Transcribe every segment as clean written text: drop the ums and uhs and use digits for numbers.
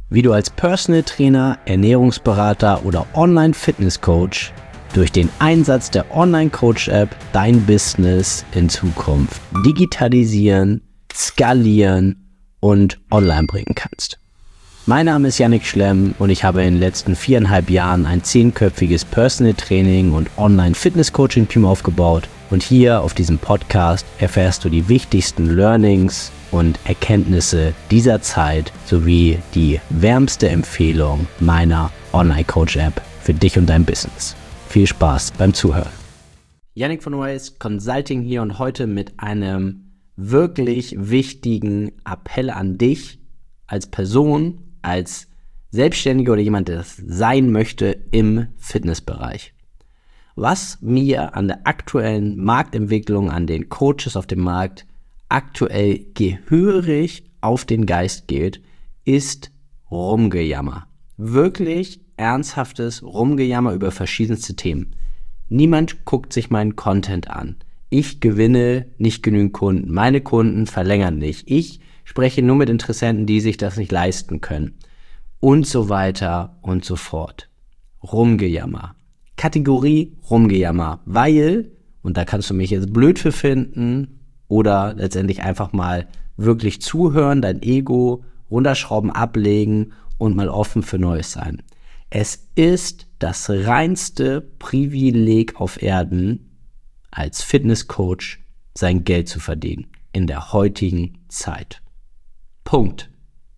wie du als Personal Trainer, Ernährungsberater oder Online-Fitness-Coach durch den Einsatz der Online-Coach-App dein Business in Zukunft digitalisieren, skalieren und online bringen kannst. Mein Name ist Yannick Schlemm und ich habe in den letzten 4,5 Jahren ein 10-köpfiges Personal Training und Online-Fitness-Coaching-Team aufgebaut. Und hier auf diesem Podcast erfährst du die wichtigsten Learnings und Erkenntnisse dieser Zeit sowie die wärmste Empfehlung meiner Online-Coach-App für dich und dein Business. Viel Spaß beim Zuhören. Yannick von Ways Consulting hier und heute mit einem wirklich wichtigen Appell an dich als Person, als Selbstständiger oder jemand, der das sein möchte im Fitnessbereich. Was mir an der aktuellen Marktentwicklung, an den Coaches auf dem Markt aktuell gehörig auf den Geist geht, ist Rumgejammer. Wirklich ernsthaftes Rumgejammer über verschiedenste Themen. Niemand guckt sich meinen Content an. Ich gewinne nicht genügend Kunden. Meine Kunden verlängern nicht. Ich spreche nur mit Interessenten, die sich das nicht leisten können. Und so weiter und so fort. Rumgejammer. Kategorie Rumgejammer, weil, und da kannst du mich jetzt blöd für finden oder letztendlich einfach mal wirklich zuhören, dein Ego runterschrauben, ablegen und mal offen für Neues sein. Es ist das reinste Privileg auf Erden, als Fitnesscoach sein Geld zu verdienen in der heutigen Zeit. Punkt.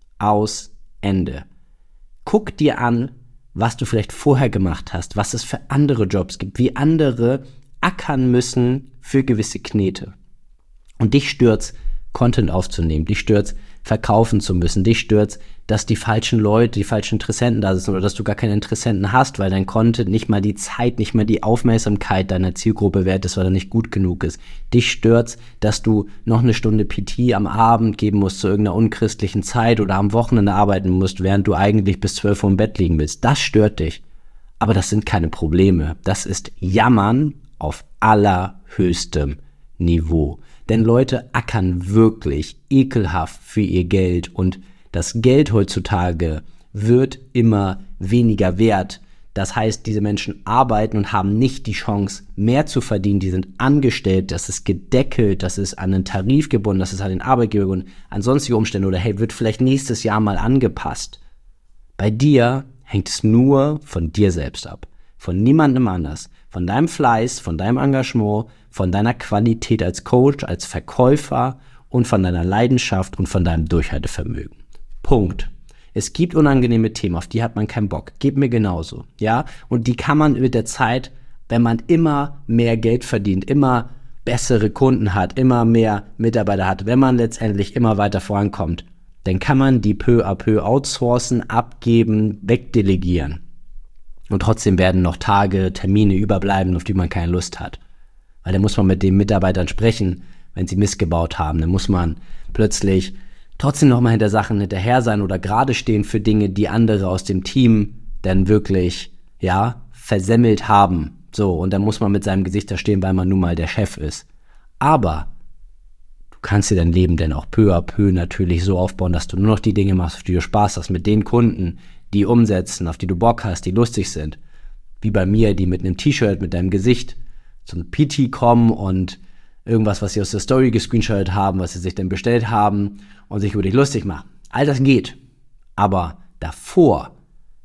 Aus. Ende. Guck dir an, was du vielleicht vorher gemacht hast, was es für andere Jobs gibt, wie andere ackern müssen für gewisse Knete. Und dich stört's, Content aufzunehmen, dich stört's, verkaufen zu müssen, dich stört's, dass die falschen Leute, die falschen Interessenten da sind oder dass du gar keine Interessenten hast, weil dein Content nicht mal die Zeit, nicht mal die Aufmerksamkeit deiner Zielgruppe wert ist, weil er nicht gut genug ist. Dich stört's, dass du noch eine Stunde PT am Abend geben musst zu irgendeiner unchristlichen Zeit oder am Wochenende arbeiten musst, während du eigentlich bis 12 Uhr im Bett liegen willst. Das stört dich. Aber das sind keine Probleme. Das ist Jammern auf allerhöchstem Niveau. Denn Leute ackern wirklich ekelhaft für ihr Geld und das Geld heutzutage wird immer weniger wert. Das heißt, diese Menschen arbeiten und haben nicht die Chance, mehr zu verdienen. Die sind angestellt, das ist gedeckelt, das ist an einen Tarif gebunden, das ist an den Arbeitgeber gebunden, an sonstige Umstände oder hey, wird vielleicht nächstes Jahr mal angepasst. Bei dir hängt es nur von dir selbst ab, von niemandem anders, von deinem Fleiß, von deinem Engagement, von deiner Qualität als Coach, als Verkäufer und von deiner Leidenschaft und von deinem Durchhaltevermögen. Punkt. Es gibt unangenehme Themen, auf die hat man keinen Bock. Geht mir genauso, ja? Und die kann man mit der Zeit, wenn man immer mehr Geld verdient, immer bessere Kunden hat, immer mehr Mitarbeiter hat, wenn man letztendlich immer weiter vorankommt, dann kann man die peu à peu outsourcen, abgeben, wegdelegieren. Und trotzdem werden noch Tage, Termine überbleiben, auf die man keine Lust hat. Weil dann muss man mit den Mitarbeitern sprechen, wenn sie missgebaut haben. Dann muss man plötzlich trotzdem noch mal hinter Sachen hinterher sein oder gerade stehen für Dinge, die andere aus dem Team dann wirklich, ja, versemmelt haben. So, und dann muss man mit seinem Gesicht da stehen, weil man nun mal der Chef ist. Aber du kannst dir dein Leben dann auch peu à peu natürlich so aufbauen, dass du nur noch die Dinge machst, auf die du Spaß hast, mit den Kunden, die umsetzen, auf die du Bock hast, die lustig sind. Wie bei mir, die mit einem T-Shirt, mit deinem Gesicht zum PT kommen und irgendwas, was sie aus der Story gescreenshottet haben, was sie sich dann bestellt haben und sich über dich lustig machen. All das geht. Aber davor,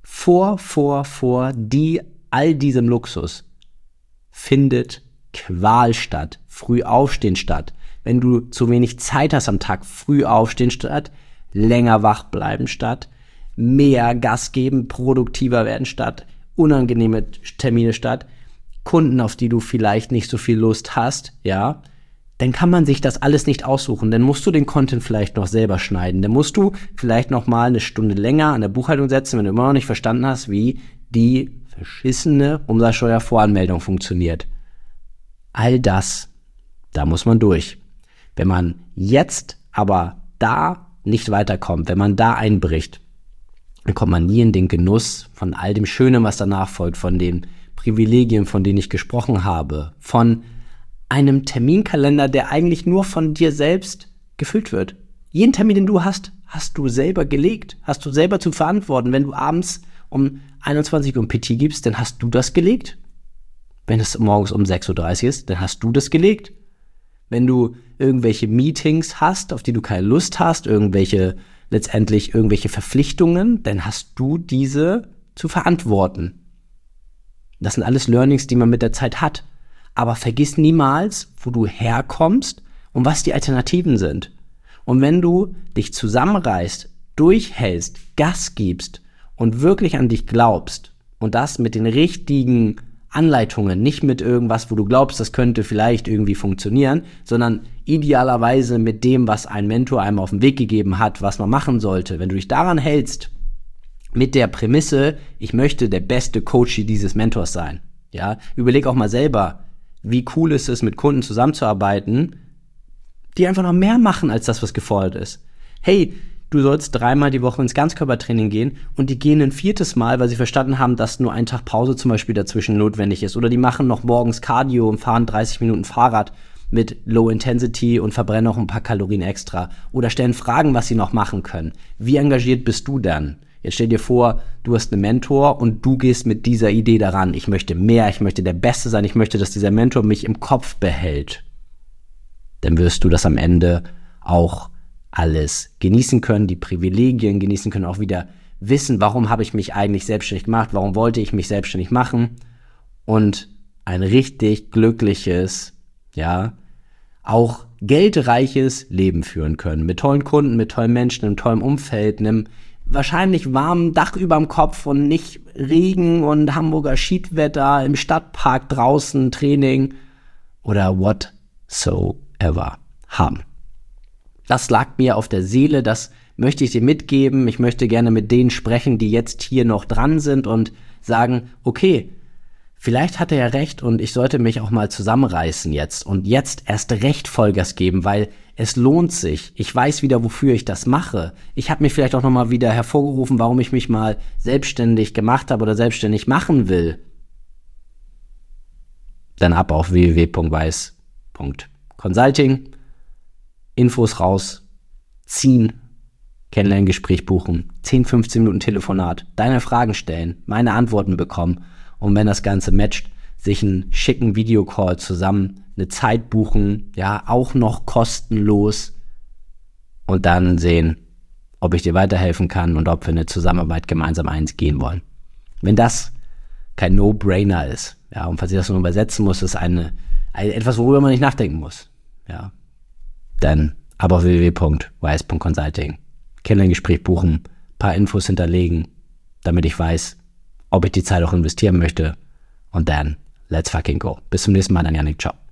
all diesem Luxus findet Qual statt, früh aufstehen statt. Wenn du zu wenig Zeit hast am Tag, früh aufstehen statt, länger wach bleiben statt, mehr Gas geben, produktiver werden statt, unangenehme Termine statt, Kunden, auf die du vielleicht nicht so viel Lust hast, ja, dann kann man sich das alles nicht aussuchen. Dann musst du den Content vielleicht noch selber schneiden. Dann musst du vielleicht noch mal eine Stunde länger an der Buchhaltung setzen, wenn du immer noch nicht verstanden hast, wie die verschissene Umsatzsteuervoranmeldung funktioniert. All das, da muss man durch. Wenn man jetzt aber da nicht weiterkommt, wenn man da einbricht, dann kommt man nie in den Genuss von all dem Schönen, was danach folgt, von den Privilegien, von denen ich gesprochen habe, von einem Terminkalender, der eigentlich nur von dir selbst gefüllt wird. Jeden Termin, den du hast, hast du selber gelegt, hast du selber zu verantworten. Wenn du abends um 21 Uhr ein PT gibst, dann hast du das gelegt. Wenn es morgens um 6.30 Uhr ist, dann hast du das gelegt. Wenn du irgendwelche Meetings hast, auf die du keine Lust hast, letztendlich irgendwelche Verpflichtungen, dann hast du diese zu verantworten. Das sind alles Learnings, die man mit der Zeit hat. Aber vergiss niemals, wo du herkommst und was die Alternativen sind. Und wenn du dich zusammenreißt, durchhältst, Gas gibst und wirklich an dich glaubst und das mit den richtigen Anleitungen, nicht mit irgendwas, wo du glaubst, das könnte vielleicht irgendwie funktionieren, sondern idealerweise mit dem, was ein Mentor einem auf den Weg gegeben hat, was man machen sollte. Wenn du dich daran hältst, mit der Prämisse, ich möchte der beste Coach dieses Mentors sein. Ja, überleg auch mal selber, wie cool ist es, mit Kunden zusammenzuarbeiten, die einfach noch mehr machen als das, was gefordert ist. Hey, du sollst 3-mal die Woche ins Ganzkörpertraining gehen und die gehen ein 4. Mal, weil sie verstanden haben, dass nur ein Tag Pause zum Beispiel dazwischen notwendig ist. Oder die machen noch morgens Cardio und fahren 30 Minuten Fahrrad mit Low Intensity und verbrennen auch ein paar Kalorien extra. Oder stellen Fragen, was sie noch machen können. Wie engagiert bist du dann? Jetzt stell dir vor, du hast einen Mentor und du gehst mit dieser Idee daran. Ich möchte mehr, ich möchte der Beste sein, ich möchte, dass dieser Mentor mich im Kopf behält. Dann wirst du das am Ende auch alles genießen können, die Privilegien genießen können, auch wieder wissen, warum habe ich mich eigentlich selbstständig gemacht, warum wollte ich mich selbstständig machen und ein richtig glückliches, ja, auch geldreiches Leben führen können. Mit tollen Kunden, mit tollen Menschen, einem tollen Umfeld, einem wahrscheinlich warmen Dach überm Kopf und nicht Regen und Hamburger Schiedwetter im Stadtpark draußen, Training oder whatsoever haben. Das lag mir auf der Seele, das möchte ich dir mitgeben. Ich möchte gerne mit denen sprechen, die jetzt hier noch dran sind und sagen, okay, vielleicht hat er ja recht und ich sollte mich auch mal zusammenreißen jetzt und jetzt erst recht Vollgas geben, weil es lohnt sich. Ich weiß wieder, wofür ich das mache. Ich habe mich vielleicht auch nochmal wieder hervorgerufen, warum ich mich mal selbstständig gemacht habe oder selbstständig machen will. Dann ab auf www.weiß.consulting. Infos raus, ziehen, Kennenlerngespräch buchen, 10-15 Minuten Telefonat, deine Fragen stellen, meine Antworten bekommen und wenn das Ganze matcht, sich einen schicken Videocall zusammen, eine Zeit buchen, ja, auch noch kostenlos und dann sehen, ob ich dir weiterhelfen kann und ob wir eine Zusammenarbeit gemeinsam eingehen wollen. Wenn das kein No-Brainer ist, ja, und falls ich das nur übersetzen muss, ist etwas, worüber man nicht nachdenken muss, ja, dann aber auf www.wise.consulting. Kennenlerngespräch buchen, paar Infos hinterlegen, damit ich weiß, ob ich die Zeit auch investieren möchte. Und dann, let's fucking go. Bis zum nächsten Mal, dann Yannick, ciao.